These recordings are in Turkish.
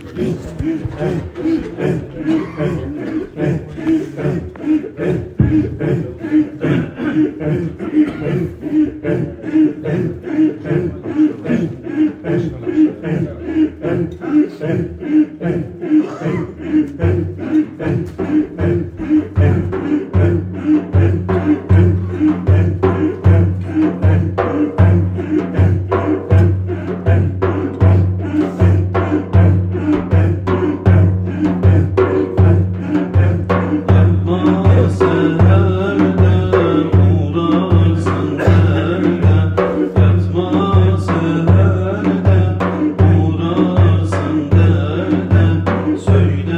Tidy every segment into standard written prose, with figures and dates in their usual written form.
Söyle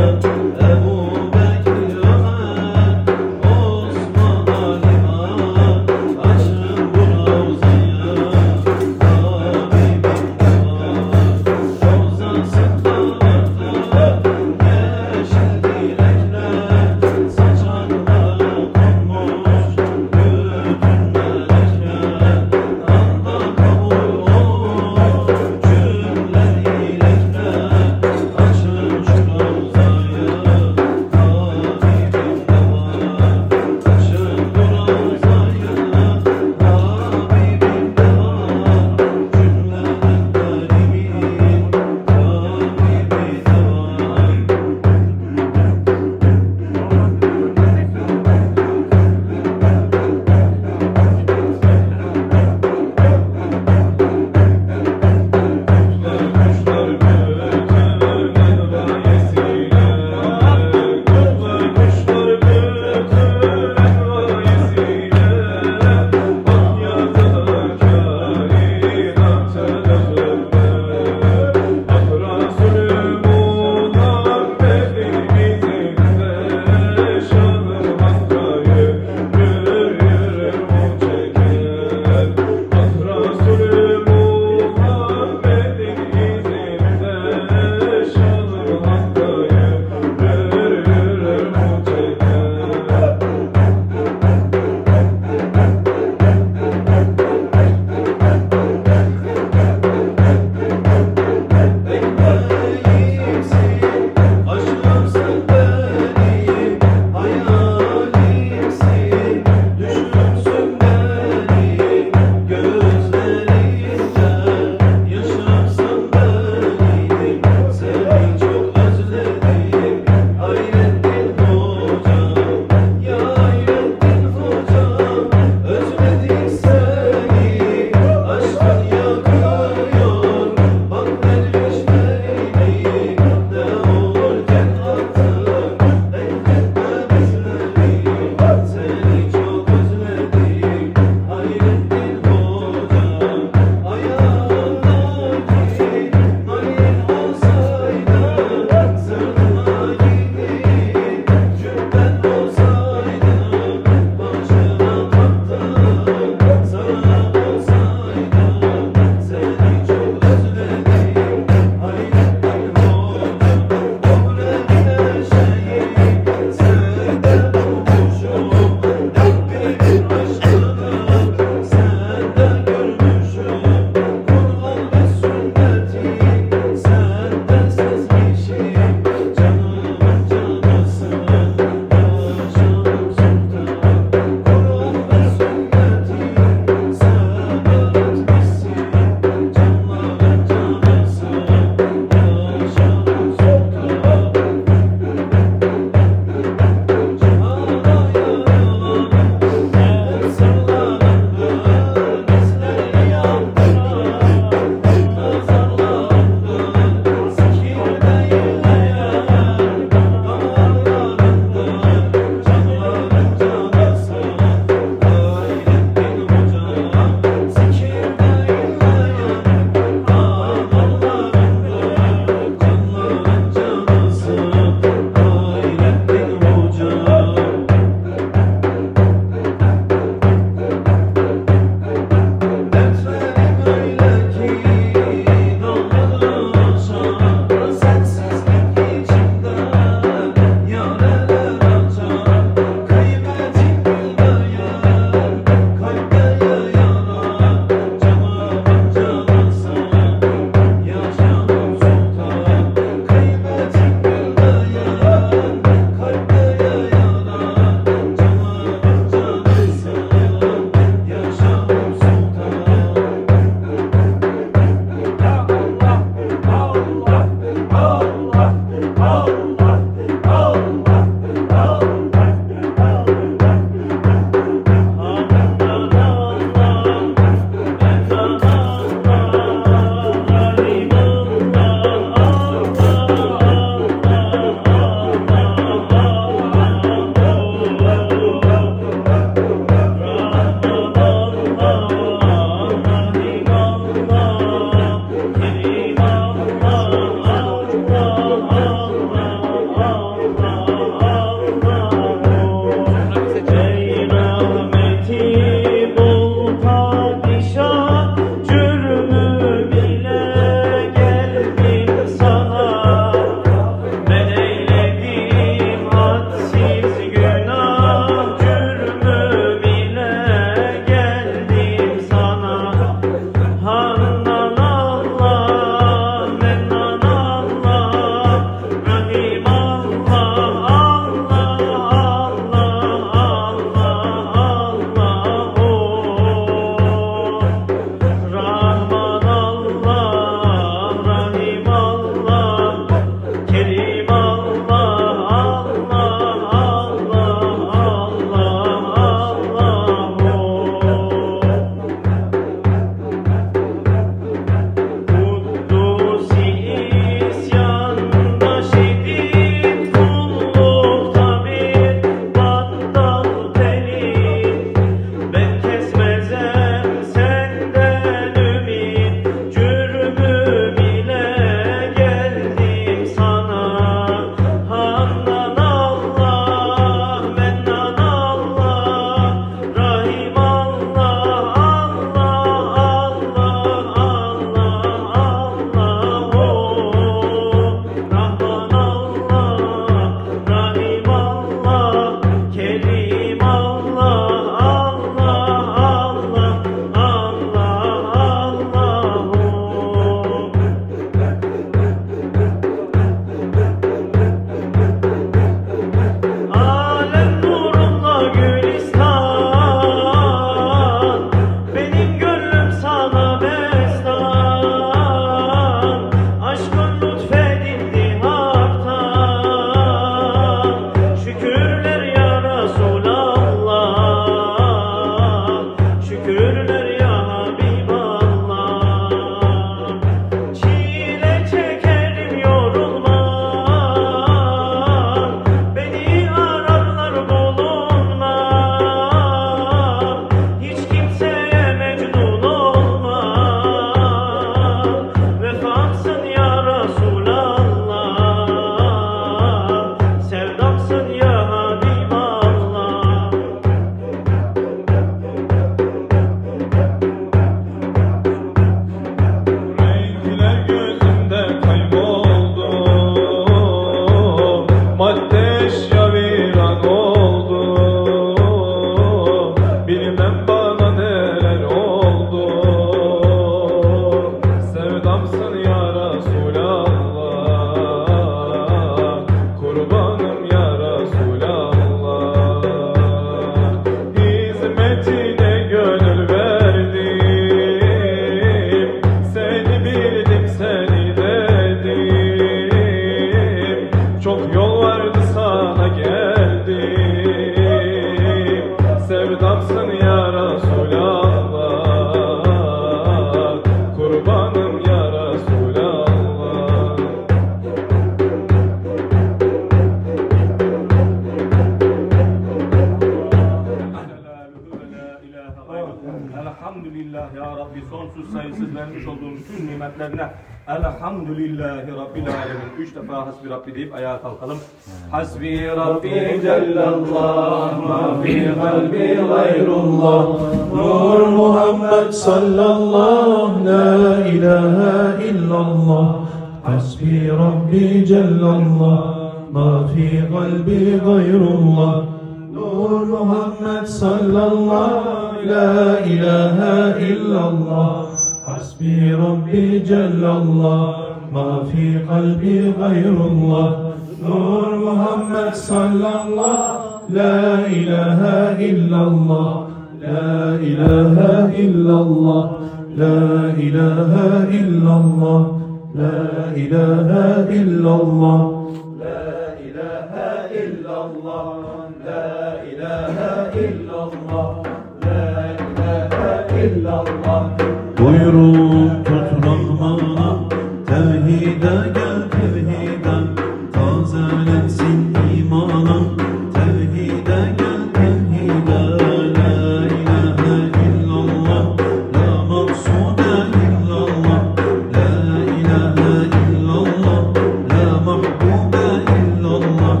sonsuz sayısız vermiş olduğun bütün nimetlerine elhamdülillahi rabbil alemin. 3 defa hasbi Rabbi deyip ayağa kalkalım. Hasbi Rabbi cellallah, ma fi kalbi gayrullah, Nur Muhammed sallallahu, la ilahe illallah. Hasbi Rabbi cellallah, ma fi kalbi gayrullah, Nur Muhammed sallallahu, la ilahe illallah. Hasbi Rabbi cellallah, ma fi kalbi gayrullah, Nur Muhammed sallallahu, la ilahe illallah. La ilahe illallah, la ilahe illallah, la ilahe illallah, la ilahe illallah, la ilahe illallah, la ilahe illallah. Buyurun tut Rahman'a, tevhide gel tevhide, tazelensin imanım, tevhide gel tevhide. La ilahe illallah, la maksude illallah, la ilahe illallah, la mahbube illallah.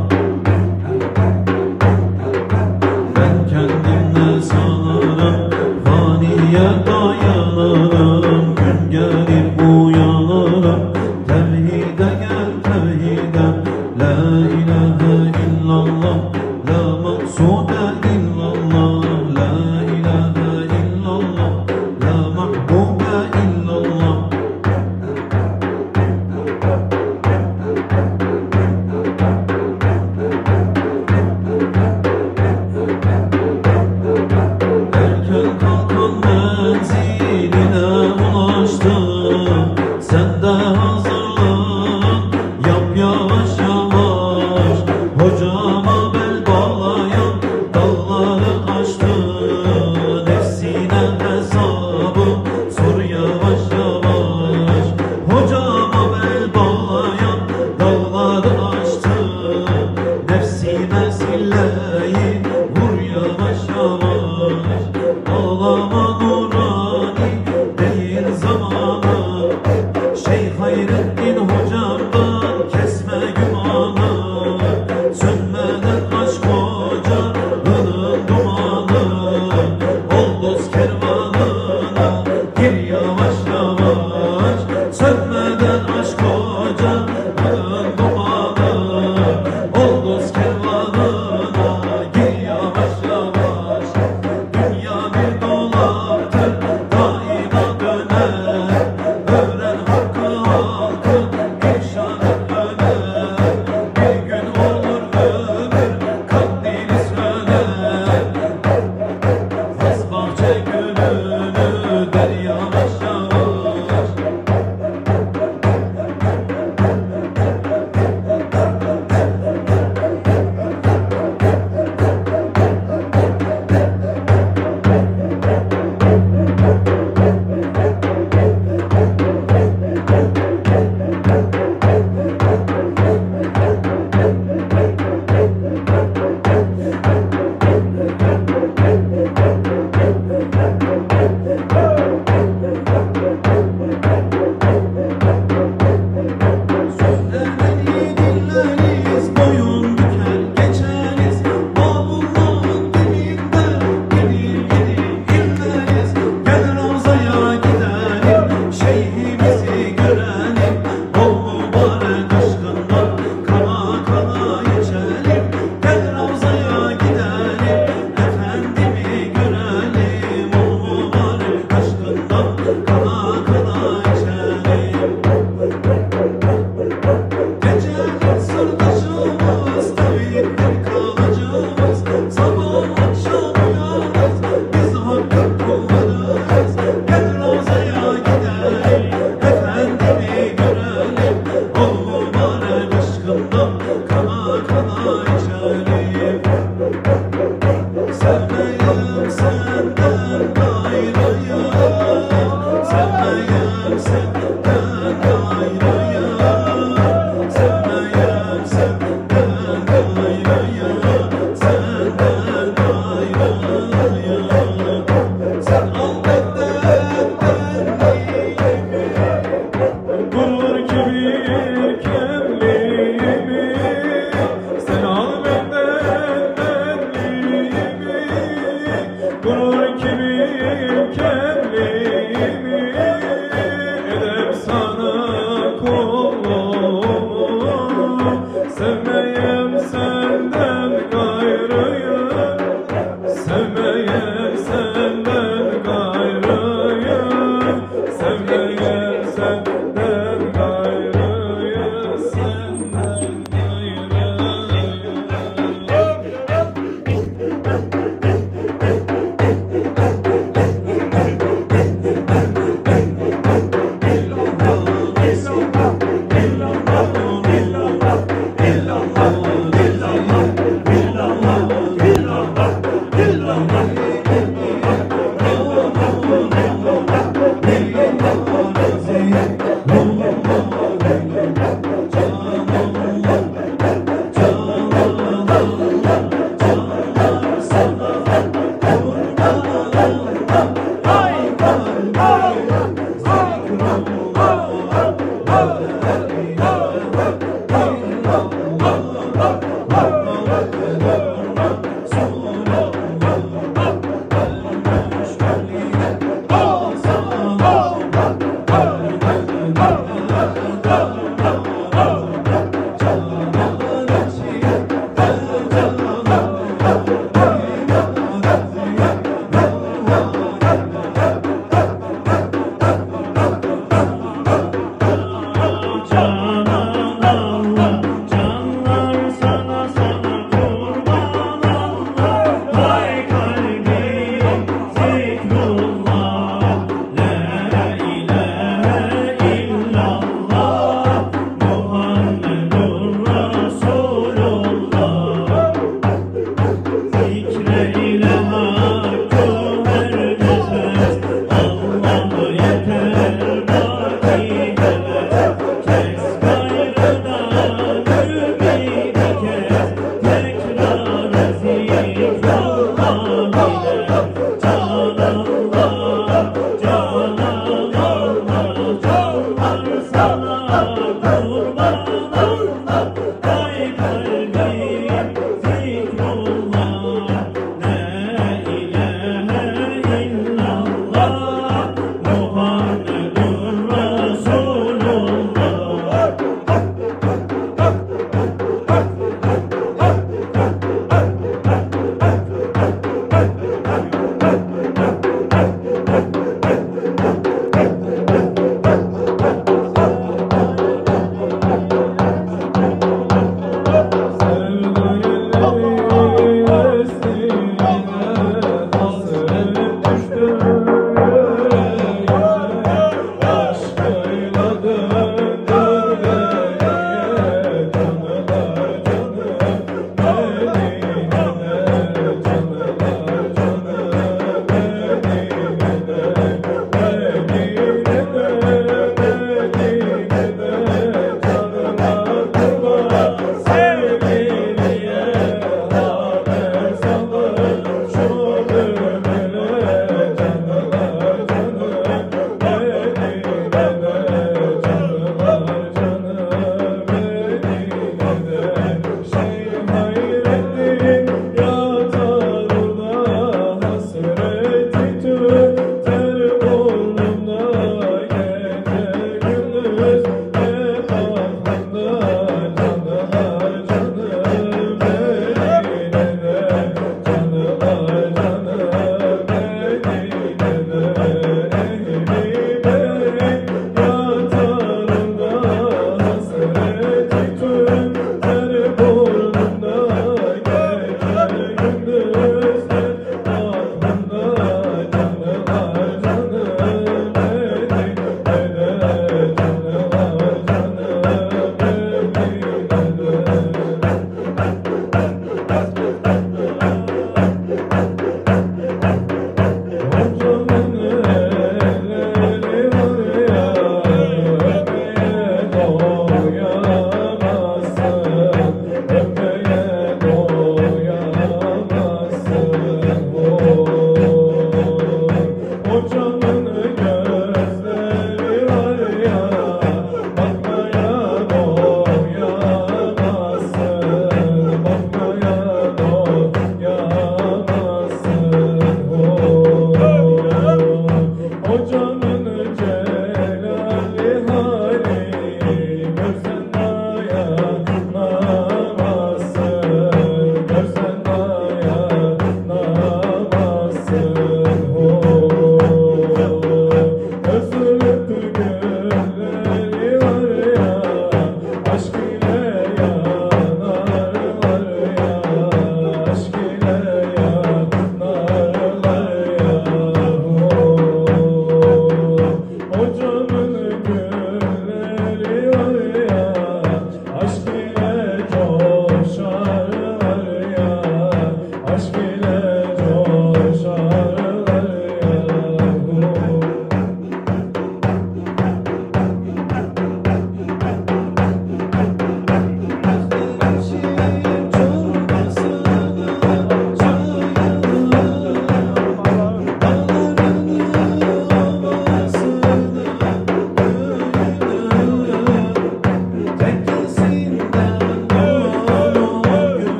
Ben kendimle sanırım, faniye dayanırım, gün gelir uyanırım, tevhide gel tevhide. La ilahe illallah, la maksude illallah, la ilahe illallah, la mahbube illallah. Erken kalkan menziline ulaştı, sen de hazırlan, yap yavaş yavaş. Hocama bel bağlayan dalları açtı, nefsine hesabı sor yavaş yavaş. Hocama bel bağlayan dalları açtı, nefsine silleyi vur yavaş yavaş. Ağlama nurani değil zamanı, Şeyh Hayrettin hocamdan kesme gümanı. Sönmeden aşk ocağının dumanı, ol dost kervanına gir yavaş yavaş. Sönmeden aşk ocağının dumanı, ol dost kervanına gir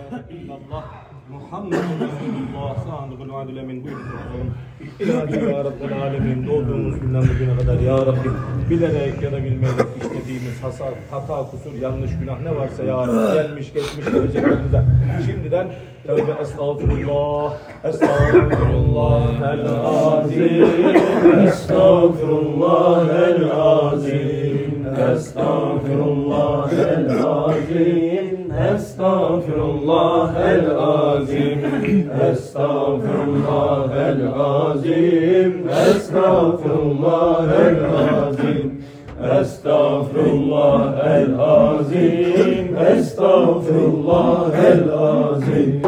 illallah Muhammedun Resulullah sadıkul vaadil emin. Buyurun bakalım. İlahi ya Rabbel alemin, doğduğumuz günden bugüne kadar ya Rabbim bilerek ya da bilmeyerek işlediğimiz hata, kusur, yanlış, günah ne varsa ya Rabbi gelmiş geçmiş geleceklerimize şimdiden tövbe estağfurullah, estağfurullah el azim, estağfurullah el azim, estağfurullah el azim, estağfurullah el azim, estağfurullah el azim, estağfurullah el azim, estağfurullah el azim, estağfurullah el azim,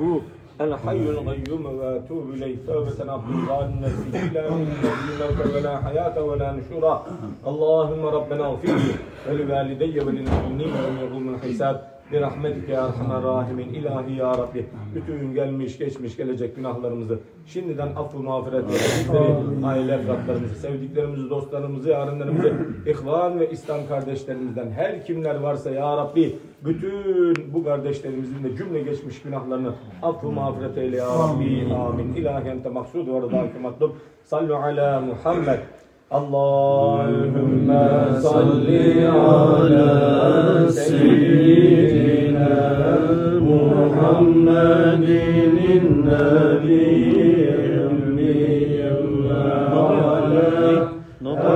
الحي القيوم وأتوب إليه توبة عبد الظالم نفسي لا موت ولا حياة ولا نشورا. اللهم ربنا اغفر لي ولوالدي وللمؤمنين يوم يقوم الحساب برahmetik ya Erhamer Rahimin. İlahi ya Rabbi, bütün gelmiş geçmiş gelecek günahlarımızı şimdiden affı mağfiret eyle. Bizleri, aile efratlarımızı, sevdiklerimizi, dostlarımızı, yarınlarımızı, ihvan ve İslam kardeşlerimizden her kimler varsa ya Rabbi, bütün bu kardeşlerimizin de cümle geçmiş günahlarını affı mağfiret eyle ya Rabbi. Amin. İlahi ente maksud ve rıdâki matlub. Sallu ala Muhammed. Allahümme salli ala seyyidina Muhammedin nebiyyim ve ala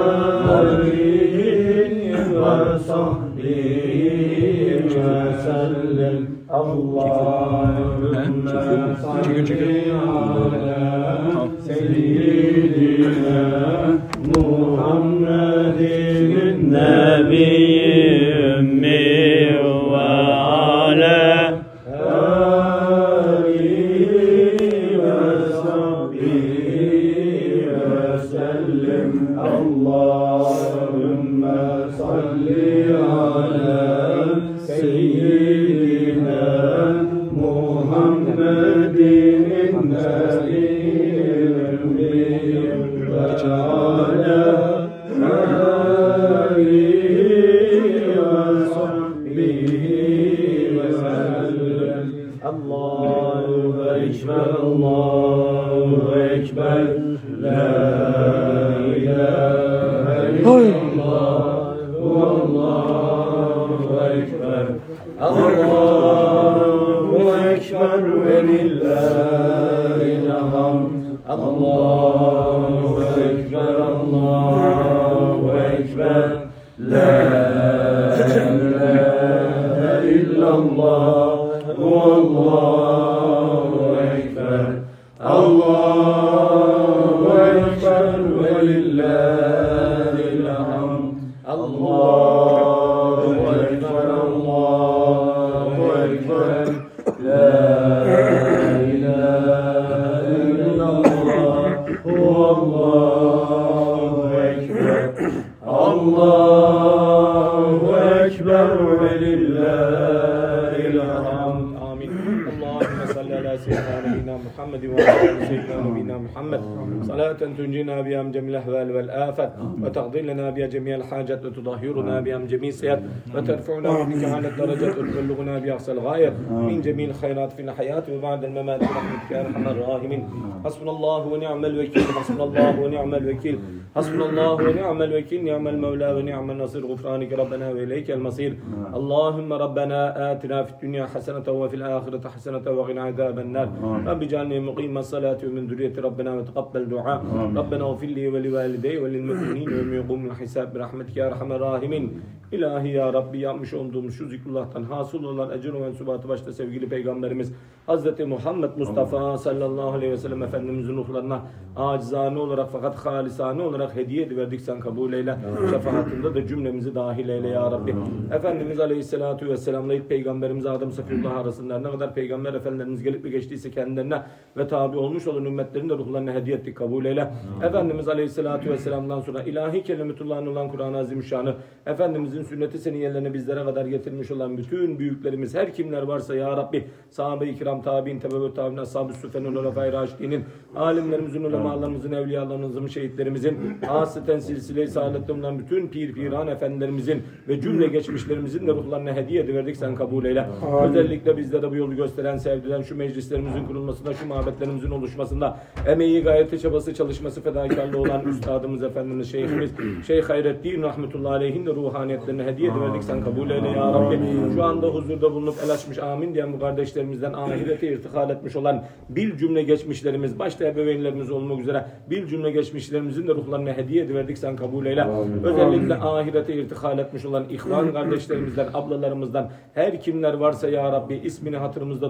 alihi ve sahbihi ve sellem. Allahümme salli ala seyyidina Muhammedin nebiyyim ve ala alihi ve sahbihi ve sellem. Allahümme salli ala seyyidina Muhammedin nebiyyim ve ala Allahu Ekber, Allahu Ekber, La ilahe illallah, Allahu Ekber, Allahu Ekber ve lillahil hamd. Allahu Ekber, Allahu Ekber, La ilahe illallah. Allahu Ekber, Allahu Ekber ve lillahil hamd. Allahu Ekber, Allahu Ekber, La ilahe illallah. Allahu Ekber, Allahu Ekber ve lillahil hamd. سيدنا محمد وعلى سيدنا نبينا محمد صلاة تنجينا بها من جميع الأهوال والآفات وتقضي لنا بها جميع الحاجات وتطهرنا بها من جميع السيئات وترفعنا بك على الدرجات وتبلغنا بها أقصى الغاية من جميع الخيرات في الحياة وبعد الممات برحمتك يا أرحم الراحمين. حسبنا الله ونعم الوكيل، حسبنا الله ونعم الوكيل، حسبنا الله ونعم الوكيل، نعم المولى ونعم النصير. غفرانك ربنا وإليك المصير. اللهم ربنا آتنا في الدنيا حسنة وفي الآخرة حسنة وقنا عذاب النار. رب اجعلني مقيم الصلاة ومن ذرية ربنا وتقبل دعاء. ربنا اغفر لي ولوالدي وللمؤمنين يوم يقوم الحساب برحمتك يا أرحم الراحمين. İlahi ya Rabbi, yapmış olduğumuz şu zikrullah'tan hasıl olan ecir ve mensubatı başta sevgili Peygamberimiz Hazreti Muhammed Mustafa sallallahu aleyhi ve sellem Efendimizin ruhlarına acizane olarak fakat halisane olarak hediye ediverdik, sen kabul eyle. Şefaatinde de cümlemizi dahil eyle ya Rabbi. Efendimiz aleyhissalatu vesselam'la ilk Peygamberimiz Adem Safiyullah arasında ne kadar Peygamber Efendimiz gelip mi geçtiyse kendilerine ve tabi olmuş olan ümmetlerin de ruhlarına hediye ettik, kabul eyle. Efendimiz aleyhissalatu vesselam'dan sonra ilahi kelimetullah'ın olan Kur'an-ı Azimüşşan'ı Efendimizin sünneti seniyyelerine bizlere kadar getirmiş olan bütün büyüklerimiz, her kimler varsa ya Rabbi, sahabe-i kiram, tabi'in, tebe-ü tabi'in, ashab-ı süfenin, ulefai raşidinin, alimlerimizin, ulemalarımızın, evliyalarımızın, şehitlerimizin, hasreten silsile-i saadette bulunan bütün pir-piran efendilerimizin ve cümle geçmişlerimizin de ruhlarına hediye ediverdik, sen kabul eyle. Özellikle bizlere bu yolu gösteren, sevdiren, şu meclislerimizin kurulmasında, şu mabetlerimizin oluşmasında emeği, gayreti, çabası, çalışması, fedakarlığı olan üstadımız, Efendimiz, Şeyhimiz, Şeyh Hayrettin rahmetullahi aleyhin de ruhaniyetlerine hediye ediverdik, sen kabul eyle ya Rabbi. Şu anda huzurda bulunup el açmış amin diyen bu kardeşlerimizden ahirete irtihal etmiş olan bir cümle geçmişlerimiz, başta ebeveynlerimiz olmak üzere bir cümle geçmişlerimizin de ruhlarına hediye ediverdik, sen kabul eyle. Özellikle ahirete irtihal etmiş olan ihvan kardeşlerimizden, ablalarımızdan her kimler varsa ya Rabbi, ismini hatırımızda tuttuğumuz,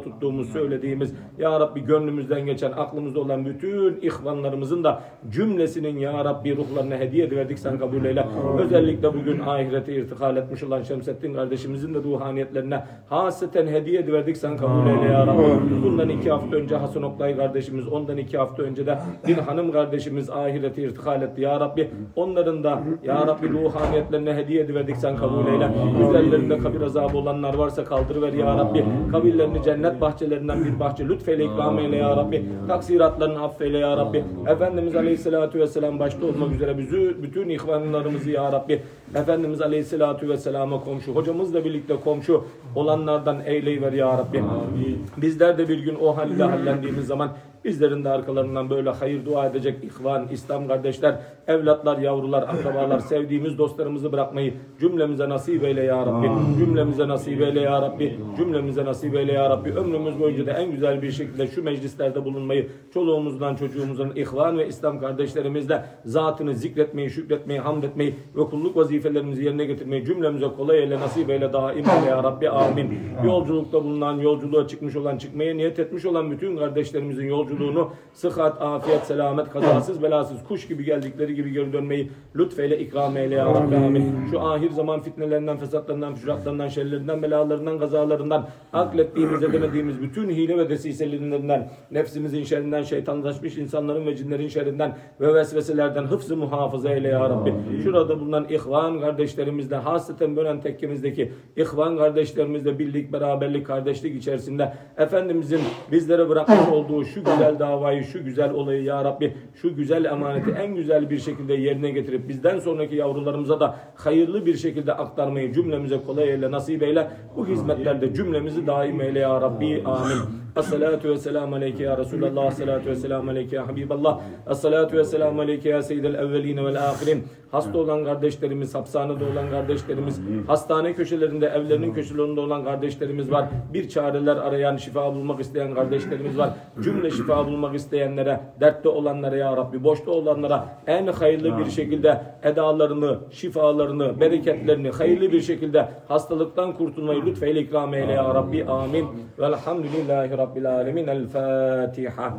söylediğimiz, Ya Rabbi gönlümüzden geçen, aklımızda olan bütün ihvanlarımızın da cümlesinin Ya Rabbi ruhlarına hediye ediverdik, sen kabul eyle. Özellikle bugün ahirete irtikal etmiş olan Şemsettin kardeşimizin de ruhaniyetlerine hasreten hediye ediverdik, sen kabul eyle Ya Rabbi. Bundan 2 hafta önce Hasan Oktay kardeşimiz, ondan 2 hafta önce de bir hanım kardeşimiz ahirete irtikal etti Ya Rabbi. Onların da Ya Rabbi ruhaniyetlerine hediye ediverdik, sen kabul eyle. Üzerlerinde kabir azabı olanlar varsa kaldırıver Ya Rabbi. Kabirlerini cennet bahçelerinden bir bahçe lütfeyle ikram eyle Ya Rabbi. Taksiratlarını affeyle Ya Rabbi. Efendimiz Aleyhisselatü Vesselam başta olmak üzere bütün ihvanlarımızı Ya Rabbi, Efendimiz Aleyhisselatü Vesselam'a komşu, hocamızla birlikte komşu olanlardan eyleyiver Ya Rabbi. Bizler de bir gün o halde hallendiğimiz zaman bizlerin de arkalarından böyle hayır dua edecek ihvan, İslam kardeşler, evlatlar, yavrular, akrabalar, sevdiğimiz dostlarımızı bırakmayı cümlemize nasip eyle Ya Rabbi. Cümlemize nasip eyle Ya Rabbi. Cümlemize nasip eyle Ya Rabbi. Ömrümüz boyunca da en güzel bir şekilde şu meclislerde bulunmayı, çoluğumuzdan, çocuğumuzdan, ihvan ve İslam kardeşlerimizle zatını zikretmeyi, şükretmeyi, hamd etmeyi ve kulluk vazifelerimizi yerine getirmeyi cümlemize kolay eyle, nasip eyle, daim eyle Ya Rabbi. Amin. Yolculukta bulunan, yolculuğa çıkmış olan, çıkmaya niyet etmiş olan bütün kardeşlerimizin yolculuğunu sıhhat, afiyet, selamet, kazasız, belasız, kuş gibi geldikleri gibi geri dönmeyi lütfeyle, ikram eyle Ya Rabbi. Amin. Şu ahir zaman fitnelerinden, fesatlarından, fücratlarından, şerlerinden, belalarından, kazalarından, aklettiğimiz, edemediğimiz bütün hile ve desiselerinden, nefsimizin şerrinden, şeytanlaşmış insanların ve cinlerin şerrinden ve vesveselerden hıfzı muhafaza eyle Ya Rabbi. Şurada bulunan ihvan kardeşlerimizle, hasreten Bönen tekkemizdeki ihvan kardeşlerimizle birlik, beraberlik, kardeşlik içerisinde Efendimizin bizlere bırakmış olduğu şu güzel davayı, şu güzel olayı Ya Rabbi, şu güzel emaneti en güzel bir şekilde yerine getirip bizden sonraki yavrularımıza da hayırlı bir şekilde aktarmayı cümlemize kolay eyle, nasip eyle. Bu hizmetlerde cümlemizi daim eyle Ya Rabbi. Amin. Esselatu ve selamu aleyke ya Resulallah. Esselatu ve selamu aleyke ya Habiballah. Esselatu ve selamu aleyke ya Seyyidel evveline vel ahirin. Hasta olan kardeşlerimiz, hapishanede olan kardeşlerimiz, hastane köşelerinde, evlerinin köşelerinde olan kardeşlerimiz var. Bir çareler arayan, şifa bulmak isteyen kardeşlerimiz var. Cümle şifa bulmak isteyenlere, dertte olanlara Ya Rabbi, boşta olanlara en hayırlı bir şekilde edalarını, şifalarını, bereketlerini hayırlı bir şekilde hastalıktan kurtulmayı lütfeyle ikram eyle Ya Rabbi. Amin. Velhamdülillahi Rabbil alemin. El Fatiha.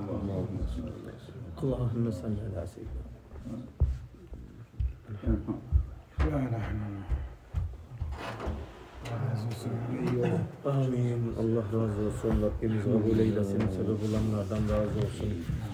Allahümme salli ala seyyidina. Amin. Allah razı olsun. Rabbimiz kabul eylesin. Sebep olanlardan razı olsun.